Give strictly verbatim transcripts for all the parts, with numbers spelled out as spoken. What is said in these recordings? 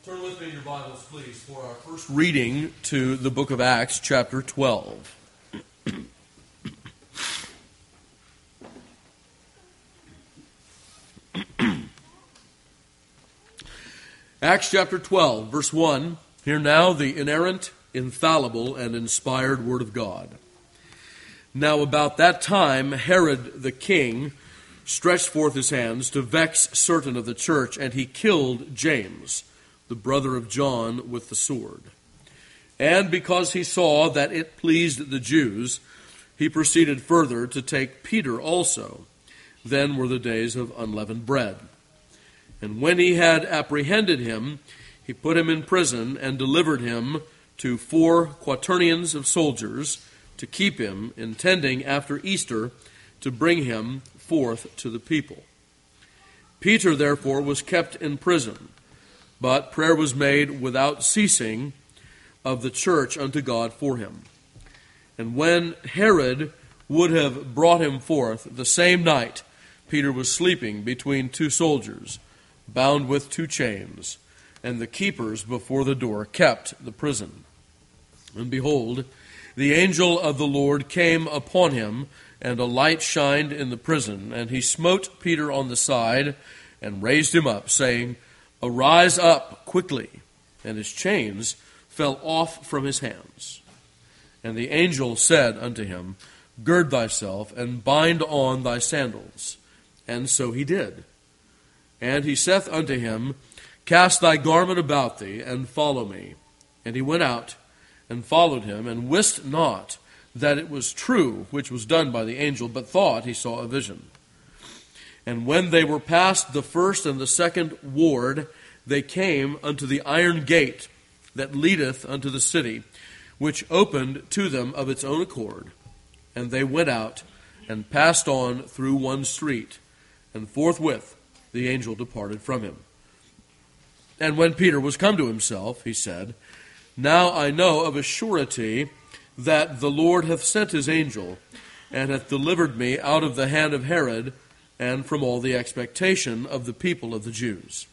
Turn with me in your Bibles, please, for our first reading to the book of Acts, chapter twelve. Acts chapter twelve, verse one. Hear now the inerrant, infallible, and inspired word of God. Now about that time Herod the king stretched forth his hands to vex certain of the church, and he killed James, the brother of John, with the sword. And because he saw that it pleased the Jews, he proceeded further to take Peter also. Then were the days of unleavened bread. And when he had apprehended him, he put him in prison and delivered him to four quaternions of soldiers to keep him, intending after Easter to bring him forth to the people. Peter therefore was kept in prison, but prayer was made without ceasing of the church unto God for him. And when Herod would have brought him forth, the same night Peter was sleeping between two soldiers, bound with two chains, and the keepers before the door kept the prison. And behold, the angel of the Lord came upon him, and a light shined in the prison, and he smote Peter on the side, and raised him up, saying, Arise up quickly. And his chains fell off from his hands. And the angel said unto him, Gird thyself, and bind on thy sandals. And so he did. And he saith unto him, Cast thy garment about thee, and follow me. And he went out, and followed him, and wist not that it was true which was done by the angel, but thought he saw a vision. And when they were past the first and the second ward, they came unto the iron gate that leadeth unto the city, which opened to them of its own accord. And they went out, and passed on through one street, and forthwith the angel departed from him. And when Peter was come to himself, he said, Now I know of a surety that the Lord hath sent his angel, and hath delivered me out of the hand of Herod, and from all the expectation of the people of the Jews.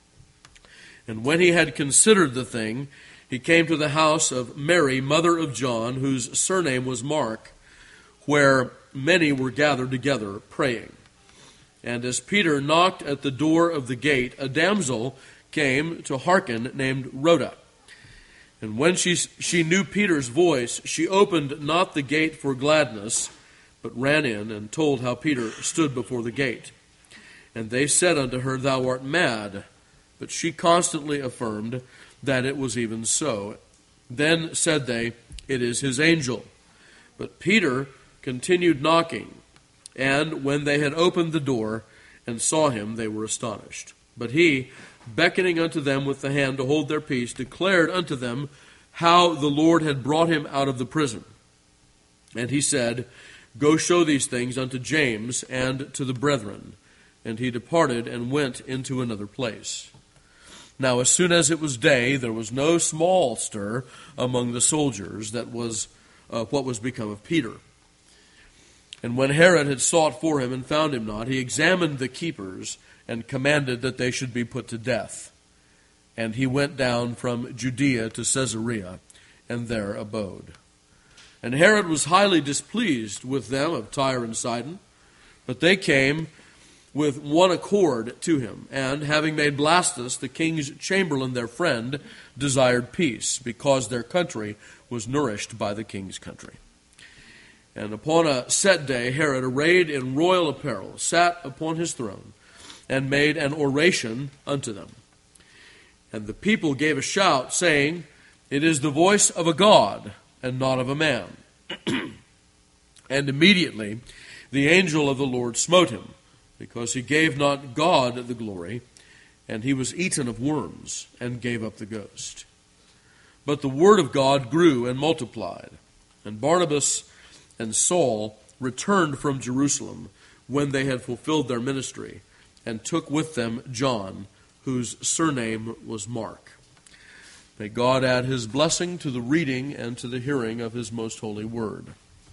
And when he had considered the thing, he came to the house of Mary, mother of John, whose surname was Mark, where many were gathered together, praying. And as Peter knocked at the door of the gate, a damsel came to hearken, named Rhoda. And when she, she knew Peter's voice, she opened not the gate for gladness, but ran in and told how Peter stood before the gate. And they said unto her, Thou art mad. But she constantly affirmed that it was even so. Then said they, It is his angel. But Peter continued knocking. And when they had opened the door and saw him, they were astonished. But he, beckoning unto them with the hand to hold their peace, declared unto them how the Lord had brought him out of the prison. And he said, Go show these things unto James and to the brethren. And he departed and went into another place. Now as soon as it was day, there was no small stir among the soldiers that was uh, what was become of Peter. And when Herod had sought for him and found him not, he examined the keepers and commanded that they should be put to death. And he went down from Judea to Caesarea, and there abode. And Herod was highly displeased with them of Tyre and Sidon, but they came with one accord to him, and having made Blastus, the king's chamberlain, their friend, desired peace, because their country was nourished by the king's country. And upon a set day, Herod, arrayed in royal apparel, sat upon his throne, and made an oration unto them. And the people gave a shout, saying, It is the voice of a God, and not of a man. And immediately the angel of the Lord smote him, because he gave not God the glory, and he was eaten of worms, and gave up the ghost. But the word of God grew and multiplied, and Barnabas and Saul returned from Jerusalem when they had fulfilled their ministry, and took with them John, whose surname was Mark. May God add his blessing to the reading and to the hearing of his most holy word.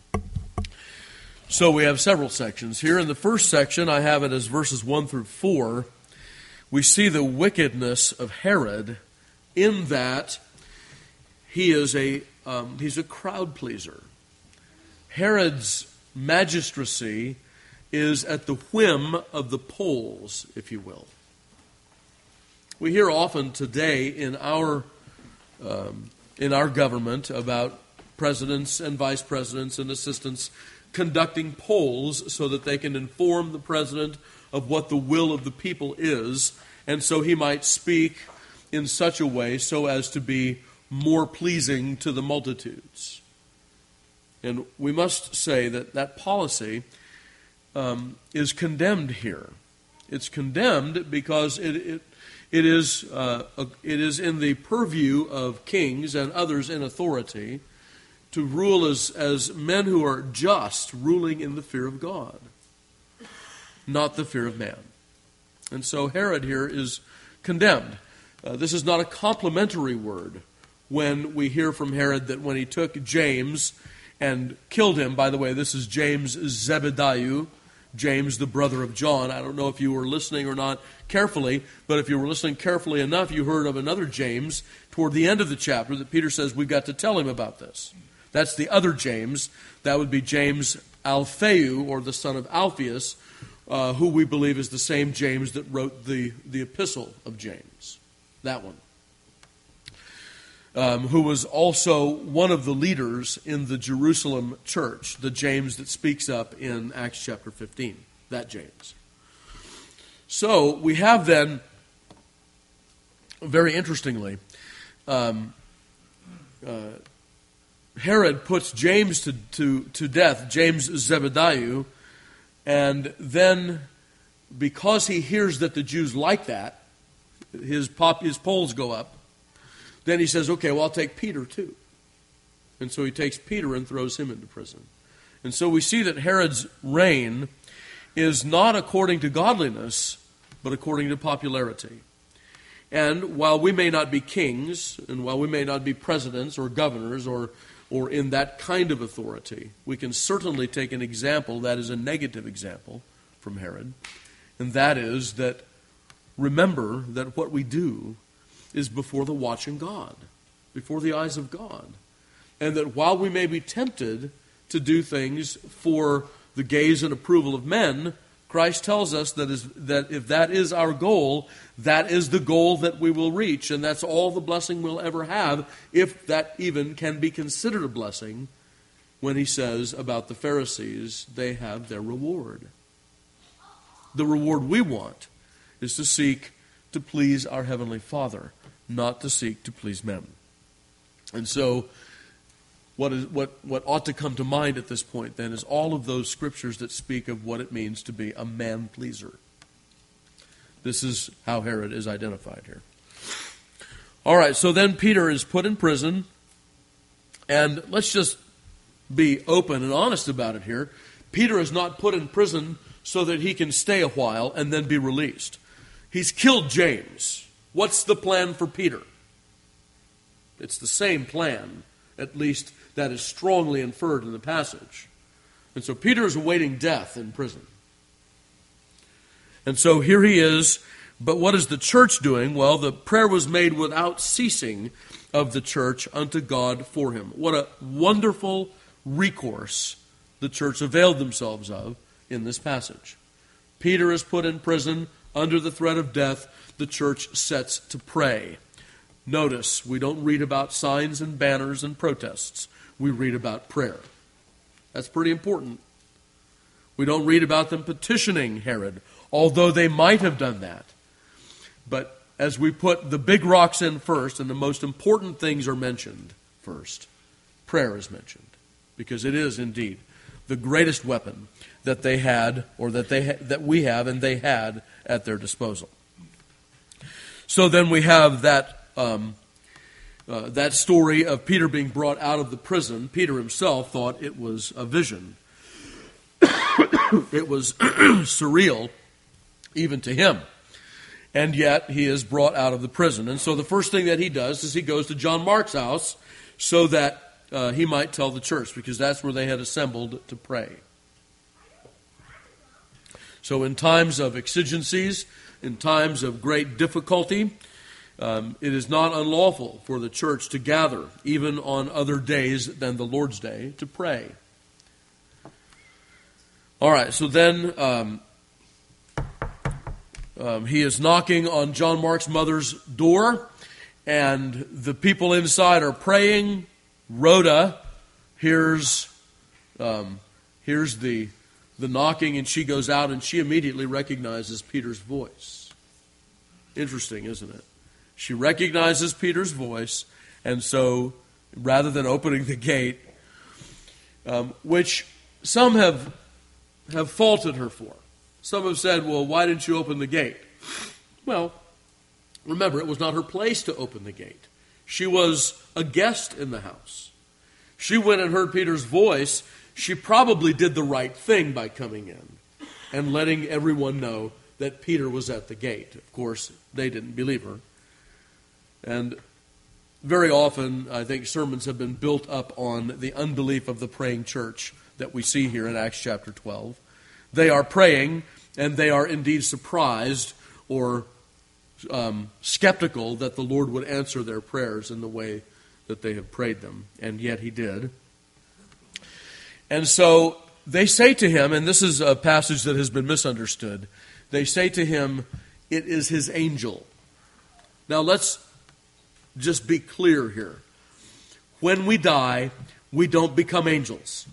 So we have several sections here. In the first section, I have it as verses one through four. We see the wickedness of Herod in that he is a um, he's a crowd pleaser. Herod's magistracy is at the whim of the polls, if you will. We hear often today in our um, in our government about presidents and vice presidents and assistants conducting polls so that they can inform the president of what the will of the people is, and so he might speak in such a way so as to be more pleasing to the multitudes. And we must say that that policy um, is condemned here. It's condemned because it it, it is uh, a, it is in the purview of kings and others in authority to rule as, as men who are just, ruling in the fear of God, not the fear of man. And so Herod here is condemned. Uh, this is not a complimentary word when we hear from Herod that when he took James and killed him, by the way, this is James Zebediah, James the brother of John. I don't know if you were listening or not carefully, but if you were listening carefully enough, you heard of another James toward the end of the chapter that Peter says we've got to tell him about this. That's the other James. That would be James Alphaeus, or the son of Alphaeus, uh, who we believe is the same James that wrote the, the epistle of James. That one. Um, who was also one of the leaders in the Jerusalem church, the James that speaks up in Acts chapter fifteen. That James. So we have then, very interestingly, um, uh, Herod puts James to, to, to death, James Zebediah, and then because he hears that the Jews like that, his pop, his polls go up. Then he says, okay, well, I'll take Peter too. And so he takes Peter and throws him into prison. And so we see that Herod's reign is not according to godliness, but according to popularity. And while we may not be kings, and while we may not be presidents or governors or, or in that kind of authority, we can certainly take an example that is a negative example from Herod. And that is that remember that what we do is before the watching God, before the eyes of God. And that while we may be tempted to do things for the gaze and approval of men, Christ tells us that, is, that if that is our goal, that is the goal that we will reach, and that's all the blessing we'll ever have, if that even can be considered a blessing, when he says about the Pharisees, they have their reward. The reward we want is to seek to please our Heavenly Father, not to seek to please men. And so what is what, what ought to come to mind at this point then is all of those scriptures that speak of what it means to be a man-pleaser. This is how Herod is identified here. All right, so then Peter is put in prison, and let's just be open and honest about it here. Peter is not put in prison so that he can stay a while and then be released. He's killed James. What's the plan for Peter? It's the same plan, at least that is strongly inferred in the passage. And so Peter is awaiting death in prison. And so here he is, but what is the church doing? Well, the prayer was made without ceasing of the church unto God for him. What a wonderful recourse the church availed themselves of in this passage. Peter is put in prison under the threat of death. The church sets to pray. Notice, we don't read about signs and banners and protests. We read about prayer. That's pretty important. We don't read about them petitioning Herod, although they might have done that. But as we put the big rocks in first, and the most important things are mentioned first, prayer is mentioned, because it is indeed the greatest weapon that they had, or that they ha- that we have and they had at their disposal. So then we have that um, uh, that story of Peter being brought out of the prison. Peter himself thought it was a vision. It was surreal, even to him. And yet he is brought out of the prison. And so the first thing that he does is he goes to John Mark's house so that uh, he might tell the church, because that's where they had assembled to pray. So in times of exigencies, in times of great difficulty, um, it is not unlawful for the church to gather, even on other days than the Lord's Day, to pray. All right, so then um, um, he is knocking on John Mark's mother's door, and the people inside are praying. Rhoda hears um, hears the the knocking, and she goes out, and she immediately recognizes Peter's voice. Interesting, isn't it? She recognizes Peter's voice, and so rather than opening the gate, um, which some have have faulted her for. Some have said, well, why didn't you open the gate? Well, remember, it was not her place to open the gate. She was a guest in the house. She went and heard Peter's voice. She probably did the right thing by coming in and letting everyone know that Peter was at the gate. Of course, they didn't believe her. And very often, I think sermons have been built up on the unbelief of the praying church that we see here in Acts chapter twelve. They are praying, and they are indeed surprised or um, skeptical that the Lord would answer their prayers in the way that they have prayed them, and yet He did. And so they say to him, and this is a passage that has been misunderstood, they say to him, it is His angel. Now let's just be clear here. When we die, we don't become angels.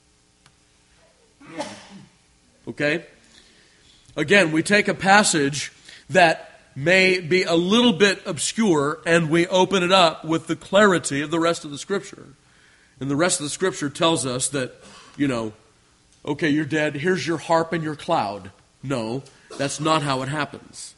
Okay? Again, we take a passage that may be a little bit obscure and we open it up with the clarity of the rest of the Scripture. And the rest of the Scripture tells us that, you know, okay, you're dead, here's your harp and your cloud. No, that's not how it happens.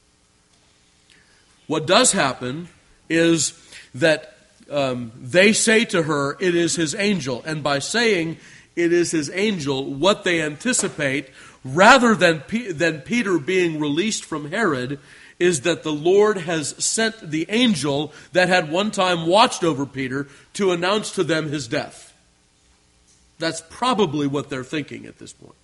What does happen is that um, they say to her, it is His angel. And by saying it is His angel, what they anticipate, rather than, P- than Peter being released from Herod, is that the Lord has sent the angel that had one time watched over Peter to announce to them his death. That's probably what they're thinking at this point.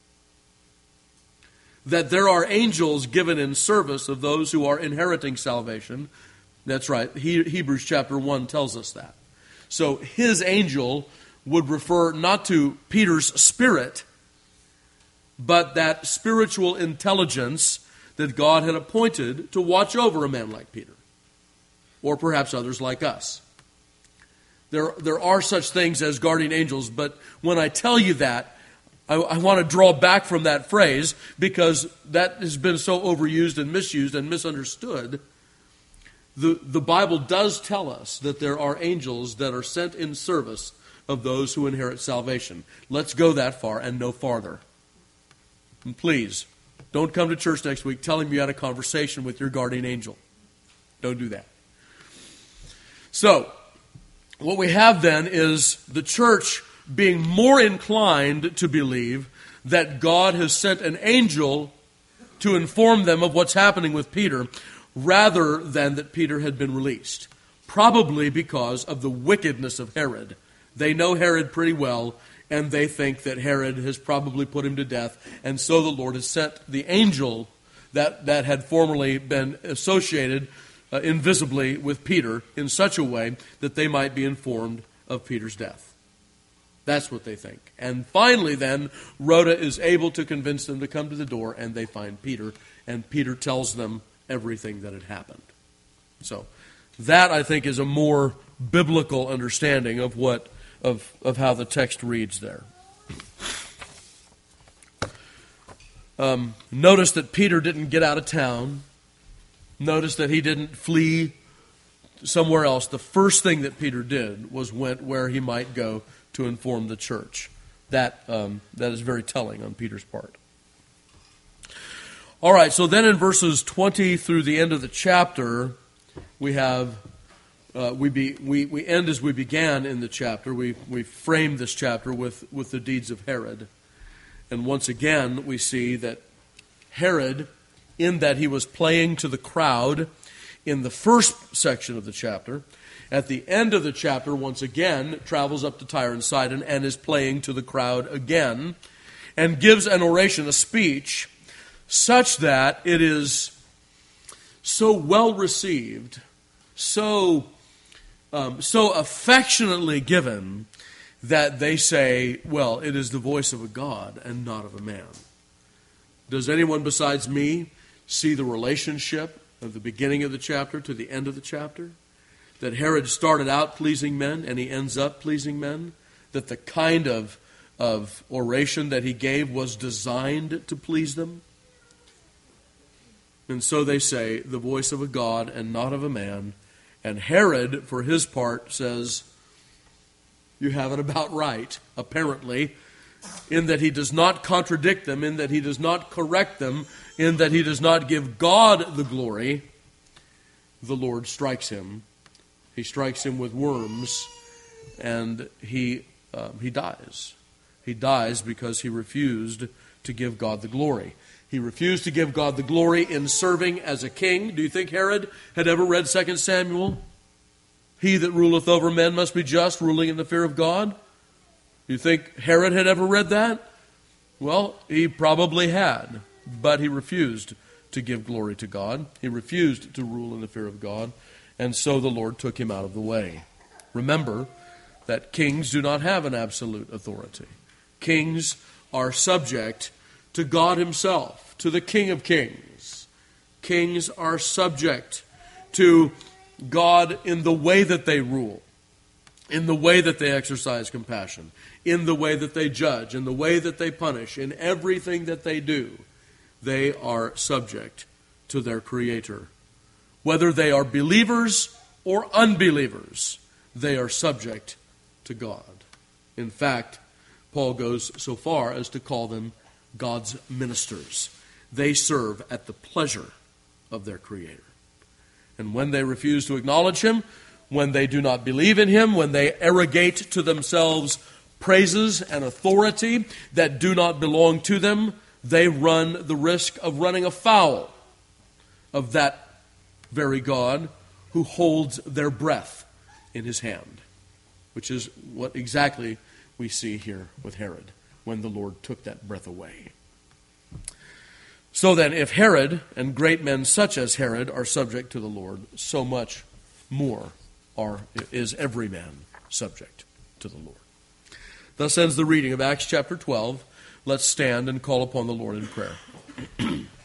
That there are angels given in service of those who are inheriting salvation. That's right. He, Hebrews chapter one tells us that. So His angel would refer not to Peter's spirit, but that spiritual intelligence that God had appointed to watch over a man like Peter, or perhaps others like us. There, there are such things as guardian angels, but when I tell you that, I, I want to draw back from that phrase because that has been so overused and misused and misunderstood. The, the Bible does tell us that there are angels that are sent in service of those who inherit salvation. Let's go that far and no farther. And please, don't come to church next week telling me you had a conversation with your guardian angel. Don't do that. So, what we have then is the church being more inclined to believe that God has sent an angel to inform them of what's happening with Peter, rather than that Peter had been released. Probably because of the wickedness of Herod. They know Herod pretty well, and they think that Herod has probably put him to death, and so the Lord has sent the angel that, that had formerly been associated uh, invisibly with Peter in such a way that they might be informed of Peter's death. That's what they think. And finally then, Rhoda is able to convince them to come to the door, and they find Peter, and Peter tells them everything that had happened. So that, I think, is a more biblical understanding of what of, of how the text reads there. Um, notice that Peter didn't get out of town. Notice that he didn't flee somewhere else. The first thing that Peter did was went where he might go to inform the church. That um, that is very telling on Peter's part. All right, so then in verses twenty through the end of the chapter, we have uh, we be we, we end as we began in the chapter. We we framed this chapter with, with the deeds of Herod, and once again we see that Herod, in that he was playing to the crowd in the first section of the chapter, at the end of the chapter once again travels up to Tyre and Sidon and is playing to the crowd again, and gives an oration, a speech, such that it is so well received, so um, so affectionately given, that they say, well, it is the voice of a God and not of a man. Does anyone besides me see the relationship of the beginning of the chapter to the end of the chapter? That Herod started out pleasing men and he ends up pleasing men? That the kind of, of oration that he gave was designed to please them? And so they say, the voice of a God and not of a man. And Herod, for his part, says, you have it about right, apparently, in that he does not contradict them, in that he does not correct them, in that he does not give God the glory. The Lord strikes him. He strikes him with worms, and he um, he dies. He dies because he refused to give God the glory. He refused to give God the glory in serving as a king. Do you think Herod had ever read Second Samuel? He that ruleth over men must be just, ruling in the fear of God. Do you think Herod had ever read that? Well, he probably had, but he refused to give glory to God. He refused to rule in the fear of God, and so the Lord took him out of the way. Remember that kings do not have an absolute authority. Kings are subject to God himself, to the King of Kings. Kings are subject to God in the way that they rule, in the way that they exercise compassion, in the way that they judge, in the way that they punish, in everything that they do. They are subject to their Creator. Whether they are believers or unbelievers, they are subject to God. In fact, Paul goes so far as to call them God's ministers. They serve at the pleasure of their Creator. And when they refuse to acknowledge him, when they do not believe in him, when they arrogate to themselves praises and authority that do not belong to them, they run the risk of running afoul of that very God who holds their breath in his hand, which is what exactly we see here with Herod when the Lord took that breath away. So then, if Herod and great men such as Herod are subject to the Lord, so much more are, is every man subject to the Lord. Thus ends the reading of Acts chapter twelve. Let's stand and call upon the Lord in prayer.